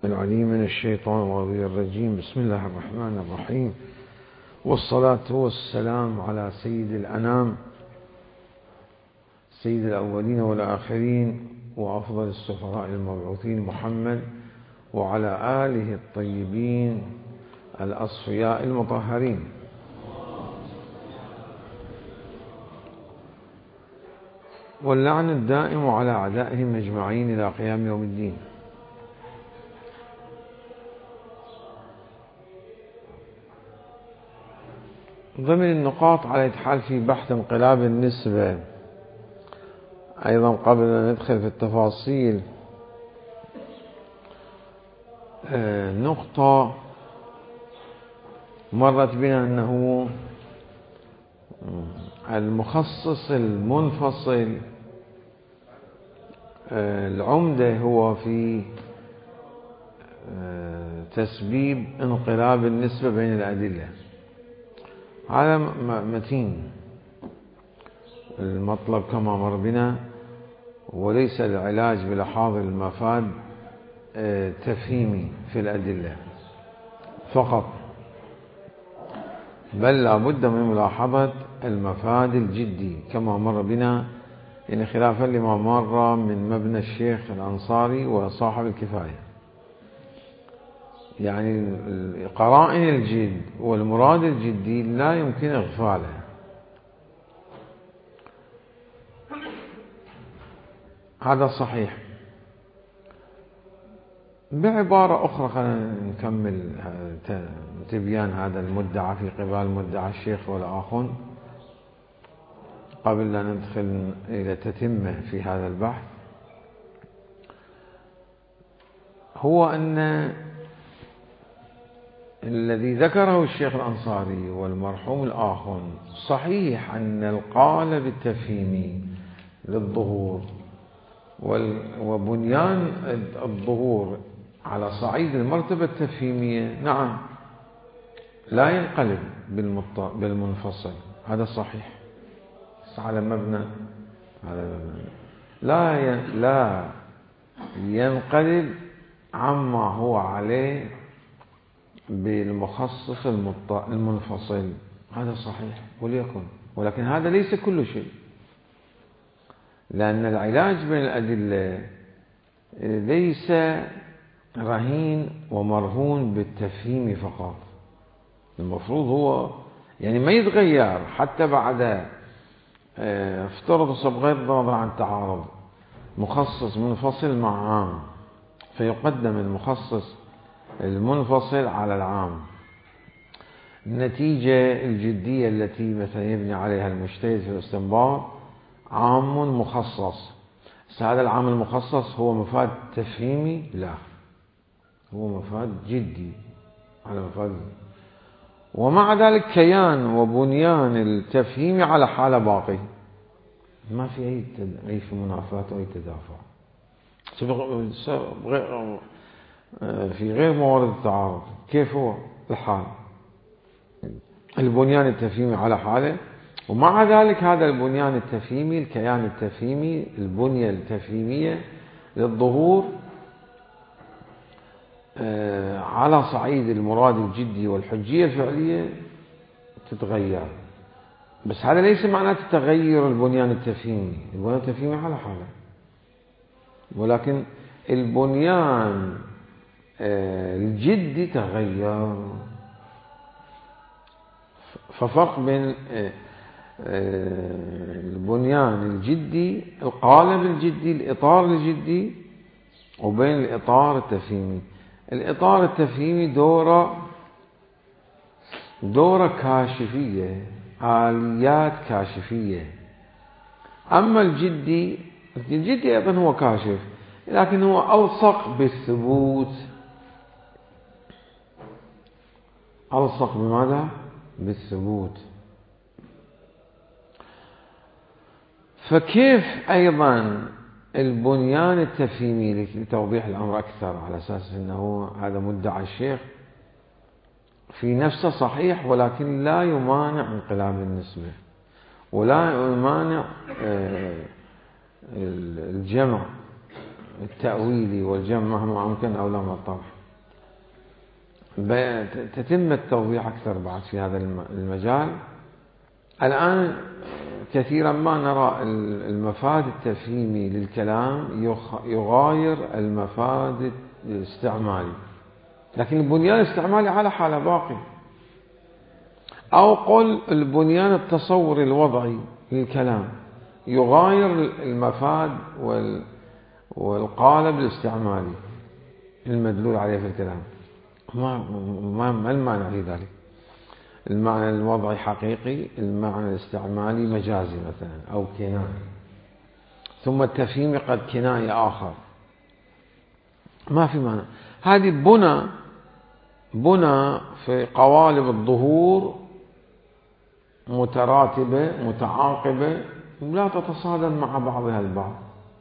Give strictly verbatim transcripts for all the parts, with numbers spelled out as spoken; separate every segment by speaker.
Speaker 1: العليم من الشيطان الرجيم. بسم الله الرحمن الرحيم، والصلاة والسلام على سيد الأنام، سيد الأولين والآخرين، وأفضل السفراء المبعوثين محمد، وعلى آله الطيبين الأصفياء المطهرين. واللعن الدائم على أعدائهم أجمعين إلى قيام يوم الدين. ضمن النقاط على إتحال في بحث انقلاب النسبة، أيضا قبل أن ندخل في التفاصيل، نقطة مرت بنا أنه المخصص المنفصل العمدة هو في تسبيب انقلاب النسبة بين الأدلة. هذا متين المطلب كما مر بنا، وليس العلاج بلحاظ المفاد تفهيمي في الأدلة فقط، بل لا بد من ملاحظة المفاد الجدي كما مر بنا، يعني خلافا لما مر من مبنى الشيخ الأنصاري وصاحب الكفاية. يعني قرائن الجد والمراد الجدي لا يمكن إغفاله. هذا صحيح. بعبارة أخرى خلينا نكمل تبيان هذا المدعى في قبال مدعى الشيخ والآخون قبل أن ندخل إلى تتمة في هذا البحث. هو أن الذي ذكره الشيخ الأنصاري والمرحوم الآخون صحيح أن القالب التفهيمي للظهور وبنيان الظهور على صعيد المرتبة التفهيمية نعم لا ينقلب بالمنفصل، هذا صحيح، على مبنى على مبنى لا لا ينقلب عما هو عليه بالمخصص المنفصل، هذا صحيح وليكن، ولكن هذا ليس كل شيء، لأن العلاج بين الأدلة ليس رهين ومرهون بالتفهيم فقط. المفروض هو يعني ما يتغير حتى بعد افترض بغير النظر عن تعارض مخصص منفصل مع عام، فيقدم المخصص المنفصل على العام. النتيجة الجدية التي مثلا يبني عليها المجتهد في الاستنباط عام مخصص، هذا العام المخصص هو مفاد تفهيمي؟ لا، هو مفاد جدي على مفاد، ومع ذلك كيان وبنيان التفهيمي على حالة باقي، ما في أي أي في منافاة أو أي تدافع في غير موارد التعارض. كيف هو الحال؟ البنيان التفهيمي على حاله، ومع ذلك هذا البنيان التفهيمي، الكيان التفهيمي، البنية التفهيمية للظهور على صعيد المراد الجدي والحجية الفعلية تتغير. بس هذا ليس معناته تغير البنيان التفهيمي، البنيان التفهيمي على حاله، ولكن البنيان الجدي تغير. ففرق بين البنيان الجدي، القالب الجدي، الإطار الجدي، وبين الإطار التفهيمي. الإطار التفهيمي دوره دوره كاشفية، آليات كاشفية. أما الجدي، الجدي أيضا هو كاشف، لكن هو ألصق بالثبوت. ألصق بماذا؟ بالثبوت. فكيف أيضا البنيان التفهيمي لتوضيح الأمر أكثر، على أساس أنه هذا مدعى الشيخ في نفسه صحيح، ولكن لا يمانع انقلاب النسبة، ولا يمانع الجمع التأويلي والجمع مهما أمكن أولى من الطرح. تتم التوضيح أكثر بعد في هذا المجال. الآن كثيرا ما نرى المفاد التفهيمي للكلام يغاير المفاد الاستعمالي، لكن البنيان الاستعمالي على حالة باقي، أو قل البنيان التصوري الوضعي للكلام يغاير المفاد والقالب الاستعمالي المدلول عليه في الكلام. ما ما المعنى في ذلك؟ المعنى الوضعي حقيقي، المعنى الاستعمالي مجازي مثلا أو كنائي، ثم التفهيمي قد كنائي آخر. ما في معنى. هذه بنى بنى في قوالب الظهور متراتبة متعاقبة لا تتصادم مع بعضها البعض،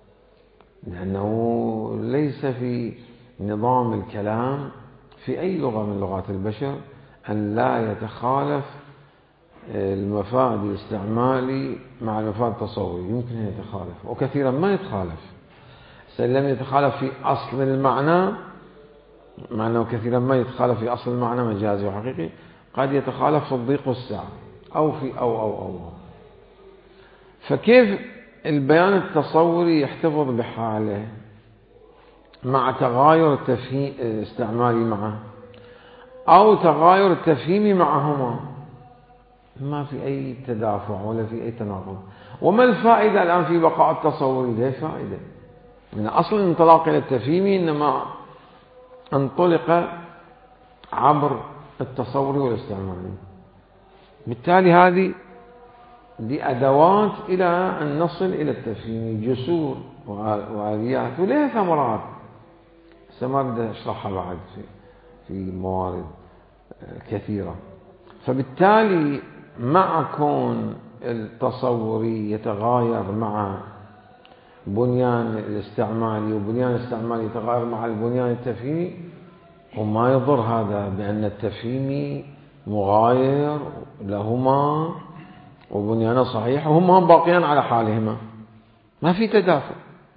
Speaker 1: لأنه ليس في نظام الكلام في أي لغة من لغات البشر أن لا يتخالف المفاد الاستعمالي مع المفاد التصوري. يمكن أن يتخالف، وكثيرا ما يتخالف. لم يتخالف في أصل المعنى، مع أنه كثيرا ما يتخالف في أصل المعنى مجازي وحقيقي، قد يتخالف في الضيق والسعة أو في أو أو أو, أو. فكيف البيان التصوري يحتفظ بحاله مع تغاير التفهيم الاستعمالي معه أو تغاير التفهيمي معهما؟ ما في أي تدافع ولا في أي تناقض. وما الفائدة الآن في بقاء التصوري؟ لا فائدة. من أصل الانطلاق إلى التفهيمي إنما انطلق عبر التصوري والاستعمالي. بالتالي هذه دي أدوات إلى أن نصل إلى التفهيم، جسور وآليات ولها ثمرات سمرد أشرحها بعد في في موارد كثيرة. فبالتالي مع كون التصوري يتغاير مع بنيان الاستعمالي وبنيان الاستعمالي يتغاير مع البنيان التفهيمي، وما يضر هذا بأن التفهيمي مغاير لهما وبنيانه صحيح وهما باقيان على حالهما، ما في تدافع.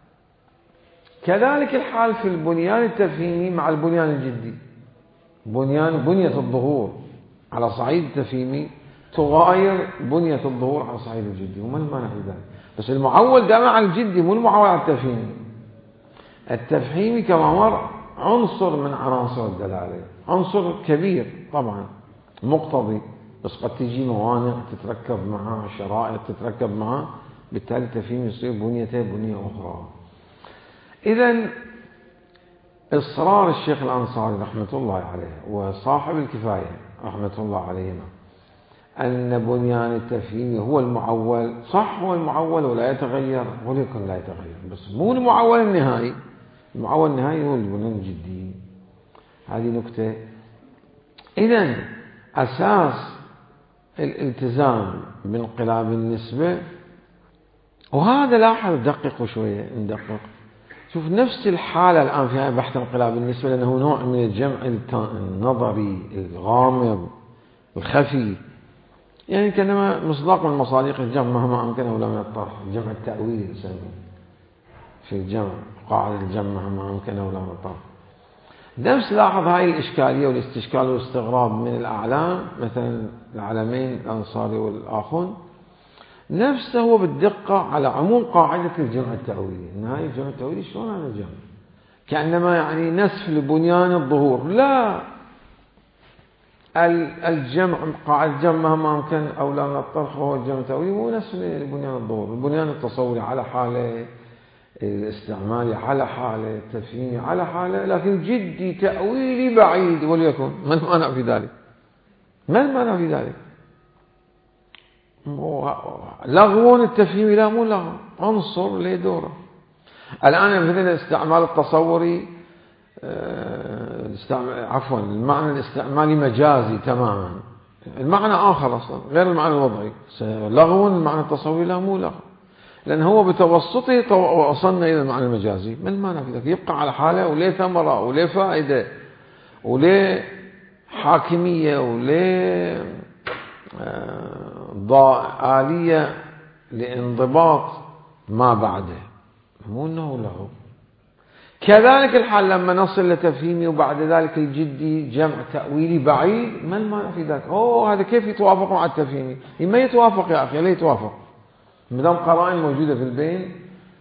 Speaker 1: كذلك الحال في البنيان التفهيمي مع البنيان الجدي. بنيان بنية الظهور على صعيد التفهيمي تغاير بنية الظهور على صعيد الجدي، وما المانع في ذلك؟ بس المعول دائما على الجدي مو المعول على التفهيمي. التفهيمي كما مر عنصر من عناصر الدلالة، عنصر كبير طبعا مقتضي، بس قد تجي موانع تتركب معها، شرائط تتركب معها، بالتالي التفهيم يصير بنيته بنية أخرى. إذن إصرار الشيخ الأنصاري رحمة الله عليه وصاحب الكفاية رحمة الله عليهما أن بنيان التفهيم هو المعول، صح هو المعول ولا يتغير، ولكن لا يتغير، بس مو المعول النهائي. المعول النهائي هو البنيان الجدي. هذه نكتة. إذن أساس الالتزام بانقلاب النسبة، وهذا لاحظ دققوا شوية ندقق. شوف نفس الحالة الآن فيها بحث انقلاب النسبة، لأنه نوع من الجمع النظري الغامض الخفي، يعني كأنما مصداق من مصادق الجمع مهما أمكن أولى من الطرح، الجمع التأويلي نسميه في الجمع، قاعدة الجمع مهما أمكن أولى من الطرح. نفس لاحظ هاي الإشكالية والاستشكال والاستغراب من الأعلام، مثلا العلمين الأنصاري والآخون، نفسه هو بالدقة على عموم قاعدة الجمع التأويلي. إن هاي الجمع التأويلي شلون هذا الجمع؟ كأنما يعني نسف لبنيان الظهور. لا، الجمع قاعدة الجمع مهما أمكن أولى من الطرح وهو الجمع التأويلي مو نسف لبنيان الظهور. البنيان التصوري على حاله، الاستعمالي على حاله، التفهيمي على حاله، لكن جدي تأويلي بعيد. وليكن ما المانع في ذلك؟ ما المانع في ذلك؟ لغو التفهيمي لا مو لغو، عنصر له دوره. الآن مثل الاستعمال التصوري عفوا المعنى الاستعمالي مجازي تماما، المعنى آخر أصلا غير المعنى الوضعي. لغو المعنى التصوري لا مو لغو، لأن هو بتوسطه وصلنا إلى المعنى المجازي. ما المعنى في ذلك؟ يبقى على حاله وليه ثمرة وليه فائدة وليه حاكمية وليه آلية لانضباط ما بعده، مو أنه له. كذلك الحال لما نصل لتفهيمي وبعد ذلك الجدي جمع تأويلي بعيد، ما المانع في ذلك؟ أوه هذا كيف يتوافق مع التفهيمي؟ ما يتوافق يا أخي، لا يتوافق ما دام قرائن موجودة في البين،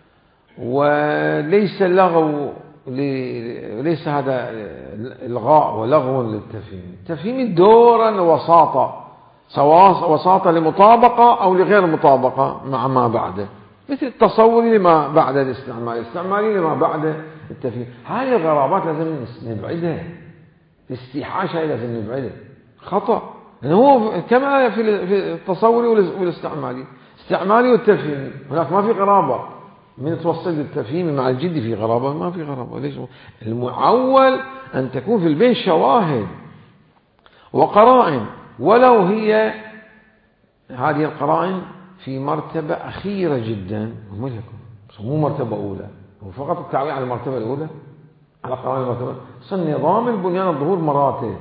Speaker 1: وليس لغو ليس هذا إلغاء ولغو للتفهيم. التفهيم دورا وساطة، سواء وساطة لمطابقة أو لغير مطابقة مع ما بعده، مثل التصوري لما بعد الاستعمالي، الاستعمالي لما بعد التفهيم. هذه الغرابات لازم نبعدها، الاستيحاش هاي لازم نبعدها، خطأ. لأنه هو كما في التصوري والاستعمالي، استعمالي والتفهيمي هناك ما في قرابة. من توصل للتفهيم مع الجد في غرابة؟ ما في غرابة. ليش؟ المعول أن تكون في البين شواهد وقرائن، ولو هي هذه القرائن في مرتبة أخيرة جدا، مو مرتبة أولى، هو فقط التعويل على المرتبة الأولى على قرائن المرتبة. صار نظام البنيان الظهور مراتب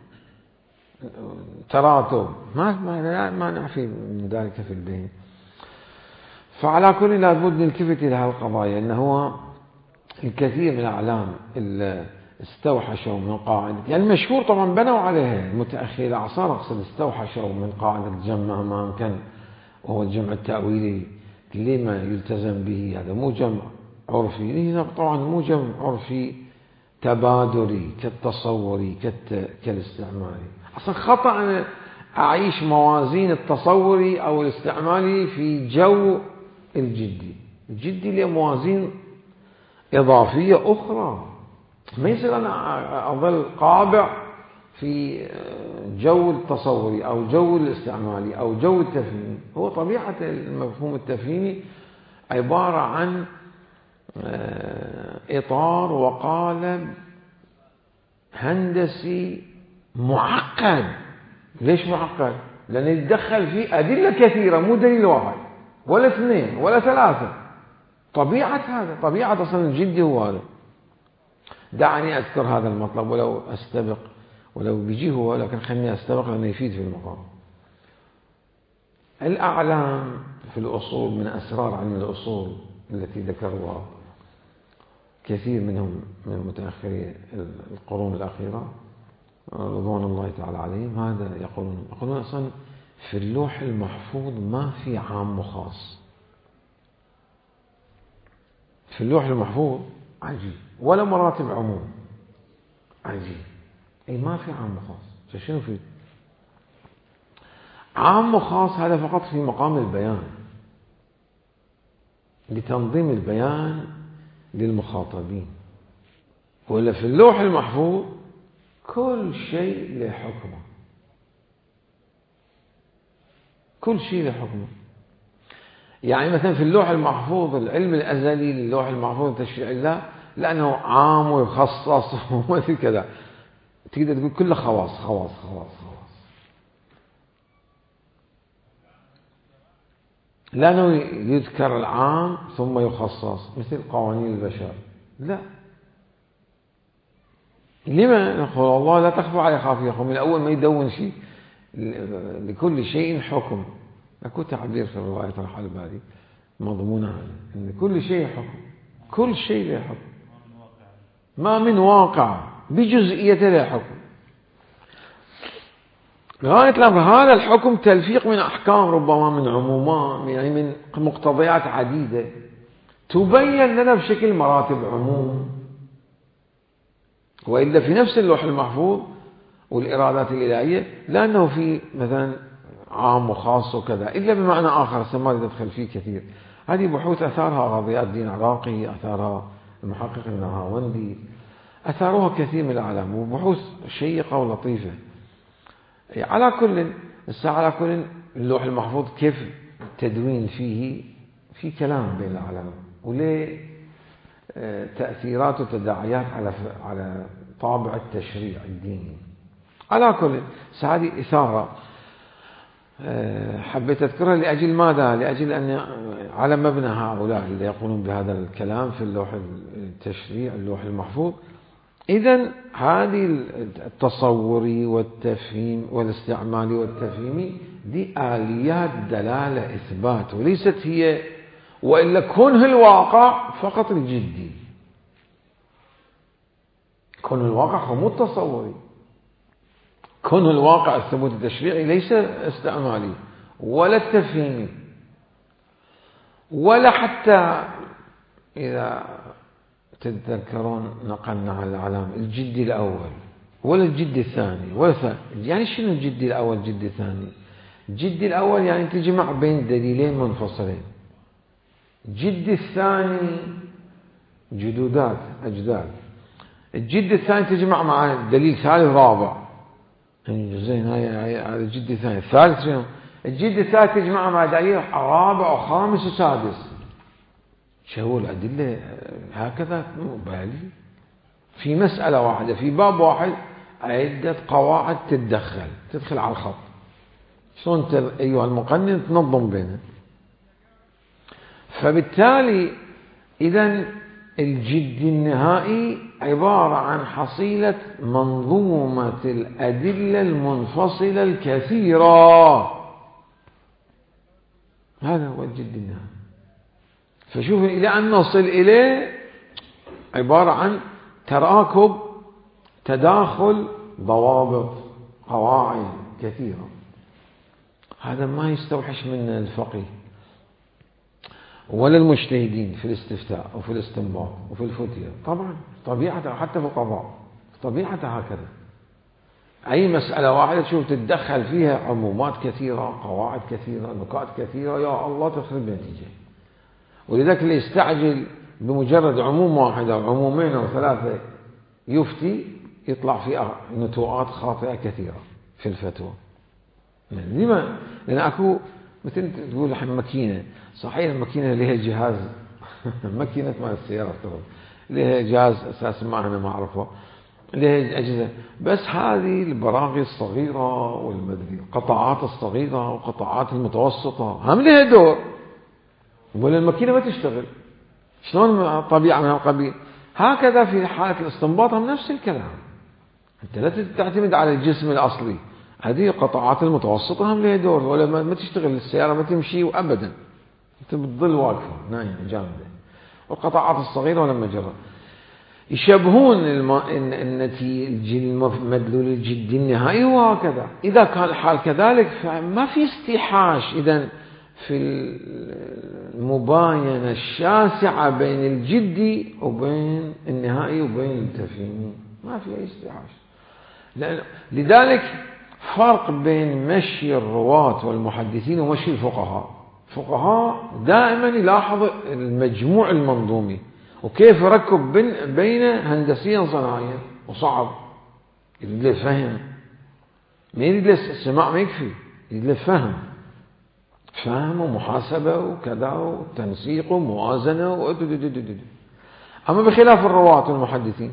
Speaker 1: تراتب، ما ما ما نعفي من ذلك في البين. فعلى كل لابد نلتفت إلى هذه القضايا، أنه هو الكثير من الأعلام اللي استوحشوا من قاعدة، يعني المشهور طبعا بنوا عليها المتأخر الأعصار، أقصد استوحشوا من قاعدة الجمع ما أمكن، وهو الجمع التأويلي لما يلتزم به. هذا مو جمع عرفي، هنا طبعا مو جمع عرفي تبادري كالتصوري كالاستعمالي. أصلا خطأ أنا أعيش موازين التصوري أو الاستعمالي في جو الجدي. الجدي له موازين إضافية أخرى، ما يصير أنا أظل قابع في جو التصوري أو جو الاستعمالي أو جو التفهيمي. هو طبيعة المفهوم التفهيمي عبارة عن إطار وقالب هندسي معقد. ليش معقد؟ لأن يتدخل فيه أدلة كثيرة، مو دليل واحد ولا اثنين ولا ثلاثة. طبيعة هذا، طبيعة أصلا الجدي هو هذا. دعني أذكر هذا المطلب ولو أستبق، ولو بيجي هو، لكن خليني أستبق لأنه يفيد في المقام. الأعلام في الأصول من أسرار علم الأصول التي ذكروها كثير منهم من متأخري القرون الأخيرة رضوان الله تعالى عليهم، هذا يقولون يقولون أصلا في اللوح المحفوظ ما في عام وخاص. في اللوح المحفوظ عجيب، ولا مراتب عموم، عجيب. أي ما في عام وخاص. شنو في عام وخاص؟ هذا فقط في مقام البيان، لتنظيم البيان للمخاطبين. ولا في اللوح المحفوظ كل شيء له حكمه، كل شيء له حكمه. يعني مثلا في اللوح المحفوظ العلم الأزلي للوح المحفوظ تشريع الله، لأنه عام ويخصص ومثل كذا، تقدر تقول كله خواص خواص خواص خواص، لأنه يذكر العام ثم يخصص مثل قوانين البشر. لا، لما نقول الله لا تخفوا عليه خافية؟ من الأول ما يدون شيء، لكل شيء حكم. أكو تعبير في الرواية طرح على بالي مضمونها أن كل شيء حكم، كل شيء له حكم، ما من واقع بجزئيته له حكم. غاية الأمر هذا الحكم تلفيق من أحكام، ربما من عمومات، يعني من مقتضيات عديدة تبين لنا بشكل مراتب عموم. وإلا في نفس اللوح المحفوظ والإرادات الإلهية لأنه في مثلا عام وخاص وكذا، إلا بمعنى آخر سما يدخل فيه كثير. هذه بحوث أثارها ضياء الدين العراقي، أثارها المحقق النهاوندي، أثاروها كثير من الأعلام، وبحوث شيقة ولطيفة. على كل الساعة على كل اللوح المحفوظ كيف التدوين فيه في كلام بين الأعلام، وليه تأثيرات وتداعيات على على طابع التشريع الديني. على كل هذه إثارة حبيت أذكرها لأجل ماذا؟ لأجل أن على مبنى هؤلاء اللي يقولون بهذا الكلام في اللوح التشريع اللوح المحفوظ. إذن هذه التصوري والتفهيم والاستعمالي والتفهيمي دي آليات دلالة إثبات، وليست هي وإلا كونه الواقع فقط الجدي. كون الواقع هو مو التصوري. كون الواقع الثبوت التشريعي ليس استعمالي ولا التفهيمي، ولا حتى إذا تتذكرون نقلنا على العلام الجدي الأول ولا الجدي الثاني ولا ثاني. يعني شنو الجدي الأول الجدي الثاني؟ الجدي الأول يعني تجمع بين دليلين منفصلين. الجدي الثاني جدودات أجداد. الجدي الثاني تجمع مع دليل ثالث رابع. يعني زين هذا الجدي الثاني. الثالث شنو؟ الجدي الثالث تجمع مع دليل رابع وخامس وسادس. شو الأدلة هكذا مو بالي في مسألة واحدة في باب واحد عدة قواعد تتدخل تدخل على الخط. شلون انت أيها المقنن تنظم بينه؟ فبالتالي إذن الجد النهائي عبارة عن حصيلة منظومة الأدلة المنفصلة الكثيرة. هذا هو الجد النهائي. فشوف إلى أن نصل إليه عبارة عن تراكب تداخل ضوابط قواعد كثيرة. هذا ما يستوحش منه الفقيه ولا المجتهدين في الاستفتاء وفي الاستنباط وفي الفتية. طبعا طبيعتها حتى في القضاء طبيعتها هكذا. أي مسألة واحدة تشوف تتدخل فيها عمومات كثيرة قواعد كثيرة نكات كثيرة يا الله تخرب النتيجة. ولذلك اللي يستعجل بمجرد عموم واحد أو عمومين أو ثلاثة يفتي يطلع في نتوءات خاطئة كثيرة في الفتوى. لما؟ لأن أكو مثل تقول الحين ماكينة صحيح الماكينة لها جهاز ماكينة مال السيارة افترض لها جهاز أساس ما أنا ما أعرفه لها أجهزة بس هذه البراغي الصغيرة والمدري القطاعات الصغيرة والقطاعات المتوسطة هم لها دور ولا الماكينة ما تشتغل. شلون طبيعة من هالقبيل؟ هكذا في حالة الاستنباط هم نفس الكلام. أنت لا تعتمد على الجسم الأصلي. هذه القطاعات المتوسطة هم لها دور ولا ما تشتغل السيارة ما تمشي وأبدا أنت بتظل واقفة نايمة جامدة. والقطاعات الصغيرة ولا مجرد يشبهون النتيجة المدلول الجدي النهائي وهكذا. إذا كان الحال كذلك فما في استيحاش إذن في المباينة الشاسعة بين الجدي وبين النهائي وبين التفهيمي ما في أي استيحاش. لذلك فرق بين مشي الرواة والمحدثين ومشي الفقهاء. الفقهاء دائما يلاحظ المجموع المنظومي وكيف يركب بينه هندسيا صناعيا وصعب. يريد له فهم ما يريد له السماع ما يكفي يريد له فهم فهم ومحاسبة وكذا وتنسيق وموازنة و... أما بخلاف الرواة والمحدثين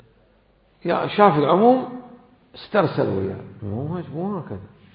Speaker 1: يا شاف العموم استرسل وياه مو هكذا.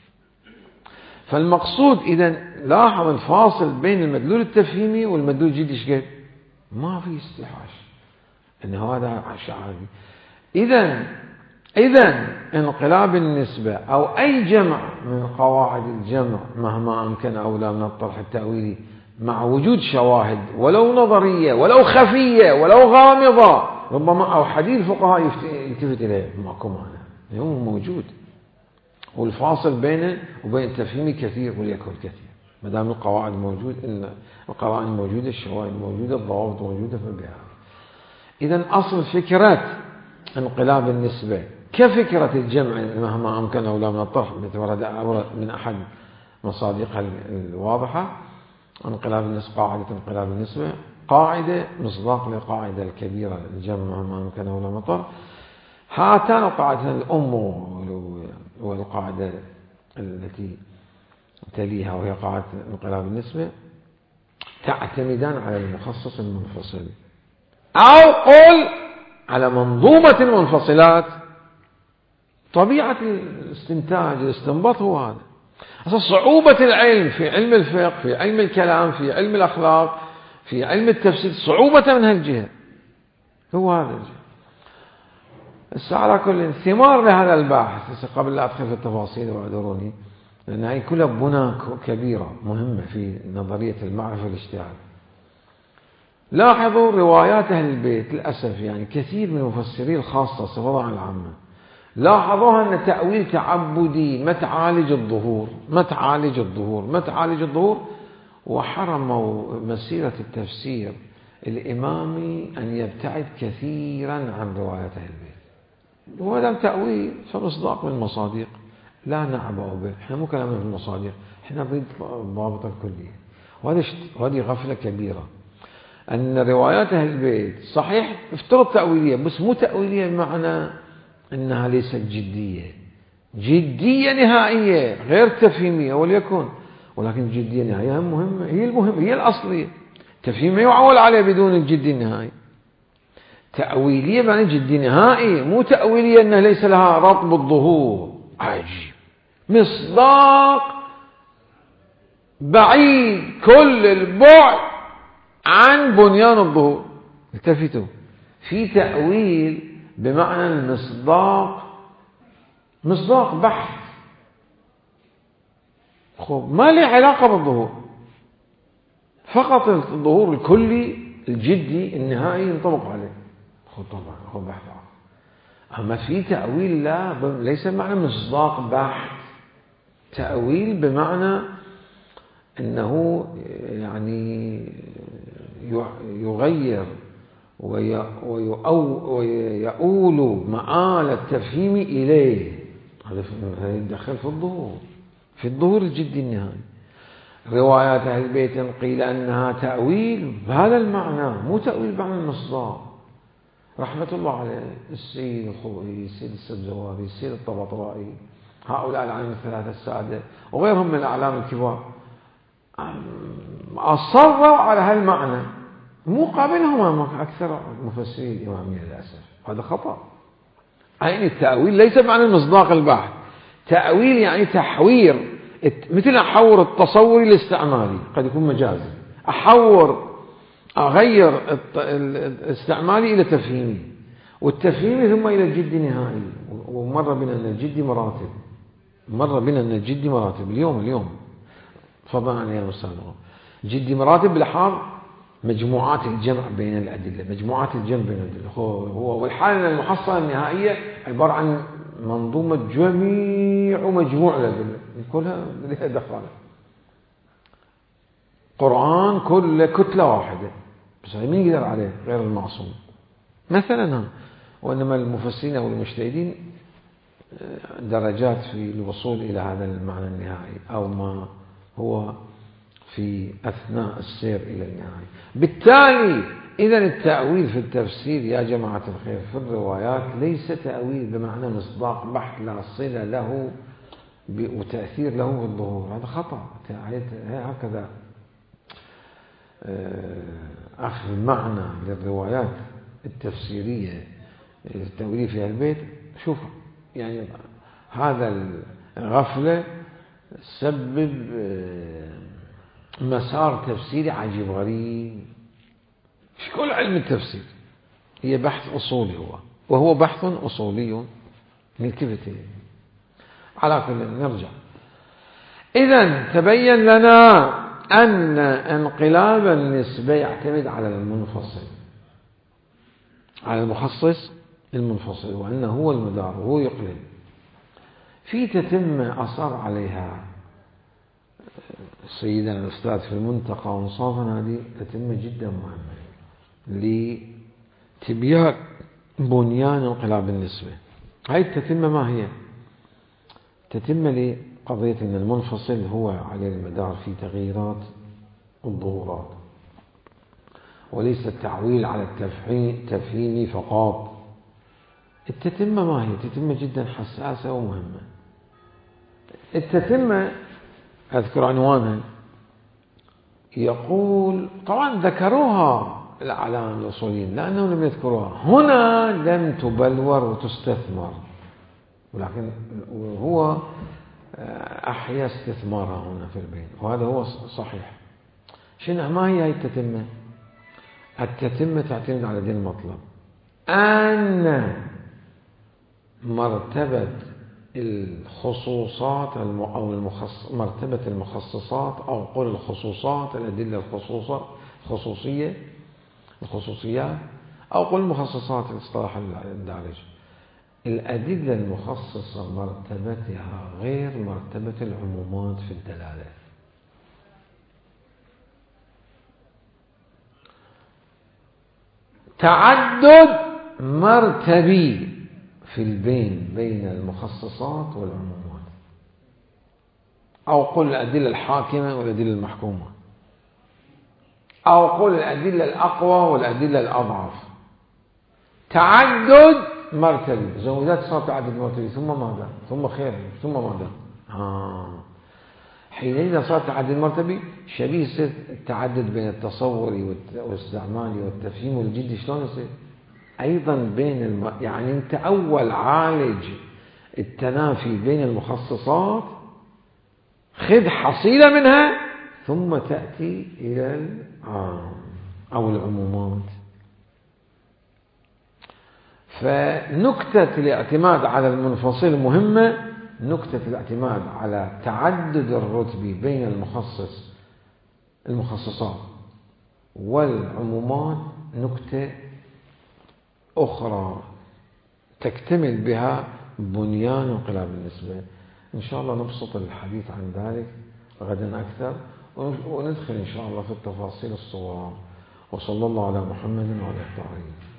Speaker 1: فالمقصود إذا لاحظ الفاصل بين المدلول التفهيمي والمدلول الجدي ايش قد ما في استيحاش ان هذا عادي. إذا إذا انقلاب النسبة أو أي جمع من قواعد الجمع مهما أمكن أولى من الطرح التأويلي مع وجود شواهد ولو نظرية ولو خفية ولو غامضة ربما أو حديث الفقهاء يلتفت إليه ماكو معنى هو موجود. والفاصل بينه وبين التفهيم كثير وليكن كثير ما دام القواعد موجود إن القرائن موجودة الشواهد موجودة الضوابط موجودة فبها. إذا أصل فكرة انقلاب النسبة كفكرة الجمع مهما أمكن أولى من الطرح مثل ورد من أحد مصادقها الواضحة. انقلاب النسبة قاعدة انقلاب النسبة قاعدة مصداق للقاعدة الكبيرة الجمع مهما أمكن أولى من الطرح. هاتان القاعدتان الأم والقاعدة التي تليها وهي قاعدة انقلاب النسبة تعتمدان على المخصص المنفصل أو قل على منظومة المنفصلات. طبيعة الاستنتاج الاستنباط هو هذا. أصلا صعوبة العلم في علم الفقه في علم الكلام في علم الأخلاق في علم التفسير صعوبة من هالجهة هو هذا الجهة. الساعة على كل ثمار لهذا الباحث قبل لا أدخل في التفاصيل واعذروني لأن هي كلها بنى كبيرة مهمة في نظرية المعرفة والاجتهاد. لاحظوا روايات أهل البيت للأسف يعني كثير من المفسرين الخاصة صفة عن العامة لاحظوها أن تأويل تعبدي ما تعالج الظهور ما تعالج الظهور ما تعالج الظهور وحرموا مسيرة التفسير الإمامي أن يبتعد كثيرا عن روايات أهل البيت. وهذا تأويل فمصداق من المصادق لا نعبأ به، احنا مو كلامنا في المصادق، احنا نريد الضابط الكلي. وهذه غفلة كبيرة أن روايات أهل البيت صحيح افترض تأويلية بس مو تأويلية بمعنى أنها ليست جدية، جدية نهائية غير تفهيمية وليكن، ولكن جدية نهائية مهمة، هي المهمة هي الأصلية. تفهيم يعول عليه بدون الجدي النهائي. تأويلية معنى جدي نهائي، مو تأويلية أنه ليس لها ربط بالظهور. عجيب، مصداق بعيد كل البعد عن بنيان الظهور. التفتوا، في تأويل بمعنى المصداق، مصداق بحث خب ما له علاقة بالظهور، فقط الظهور الكلي الجدي النهائي ينطبق عليه. خب طبعا هو بحث. أما في تأويل لا، ليس معنى مصداق بحث، تأويل بمعنى أنه يعني يغير ويؤول مآل التفهيم إليه. هذا يدخل في الظهور، في الظهور الجدي النهائي. روايات أهل البيت قيل أنها تأويل بهذا المعنى، مو تأويل بمعنى المصداق. رحمة الله عليه السيد الخوئي، السيد السبزواري، السيد الطباطبائي، هؤلاء العلم الثلاثة السادة وغيرهم من الأعلام الكبار أصروا على هالمعنى، مو قابلهم أكثر مفسرين الإمامية للأسف. هذا خطأ. يعني التأويل ليس معنى المصداق البحث، تأويل يعني تحوير، مثل أحور التصوري الاستعمالي، قد يكون مجازي، أحور أغير الاستعمالي إلى تفهيمي، والتفهيمي ثم إلى الجد نهائي. ومر بنا أن الجد مراتب، مر بنا أن الجد مراتب اليوم اليوم فضلا عن أيام السابقة. جد مراتب بلحاظ مجموعات الجمع بين الأدلة، مجموعات الجمع بين الأدلة هو، والحالة المحصلة النهائية عبارة عن منظومة جميع ومجموع الأدلة كلها لها دخل. قرآن كل كتلة واحدة، بس مين يقدر عليه غير المعصوم مثلا. وإنما المفسرين أو المجتهدين درجات في الوصول إلى هذا المعنى النهائي أو ما هو في أثناء السير إلى النهاية. بالتالي إذن التأويل في التفسير يا جماعة الخير في الروايات ليس تأويل بمعنى مصداق بحث لا صلة له وتأثير له بالظهور، هذا خطأ. هكذا أخذ المعنى للروايات التفسيرية التأويلية في البيت، شوف يعني هذا الغفلة سبب مسار تفسيري عجيب غريب. في كل علم التفسير هي بحث أصولي، هو وهو بحث أصولي نلتفت على كل. نرجع. إذن تبين لنا أن انقلاب النسبة يعتمد على المنفصل، على المخصص المنفصل، وأنه هو المدار وهو يقلب. في تتمة أصر عليها سيدنا الأستاذ في المنتقى وانصافا، هذه تتمة جدا مهمة لتبيان بنيان انقلاب النسبة. هاي التتمة ما هي؟ تتمة لقضية أن المنفصل هو على المدار في تغييرات الظهورات، وليس التعويل على التفهيم فقط. التتمة ما هي؟ تتمة جدا حساسة ومهمة. التتمة أذكر عنوانها، يقول طبعا ذكروها الأعلام الأصوليين لأنهم لم يذكروها هنا، لم تبلور وتستثمر، ولكن هو أحيا استثمارها هنا في البيت، وهذا هو صحيح. شنو ما هي هاي التتمة؟ التتمة تعتمد على دين المطلب، أن مرتبة الخصوصات أو المخص... مرتبة المخصصات أو قول الخصوصات، الأدلة الخصوصة الخصوصية الخصوصيات، أو قل مخصصات الاصطلاح الدارج. الأدلة المخصصة مرتبتها غير مرتبة العمومات في الدلالة. تعدد مرتبي في البين بين المخصصات والعمومات، أو قل الأدلة الحاكمة والأدلة المحكومة، أو قل الأدلة الأقوى والأدلة الأضعف. تعدد مرتبي، زودات صار تعدد مرتبي، ثم ماذا؟ ثم خير، ثم ماذا؟ آه. حينئذ صار تعدد مرتبي شبيه يصير التعدد بين التصوري والاستعمالي والتفهيم والجدي. شلون يصير؟ أيضا بين الم... يعني أنت أول عالج التنافي بين المخصصات، خذ حصيلة منها ثم تأتي إلى العام أو العمومات. فنكتة الاعتماد على المنفصل مهمة، نكتة الاعتماد على تعدد الرتب بين المخصص المخصصات والعمومات نكتة أخرى تكتمل بها بنيان انقلاب النسبة. إن شاء الله نبسط الحديث عن ذلك غدا أكثر، وندخل إن شاء الله في التفاصيل الصغرى. وصلى الله على محمد وعلى آله.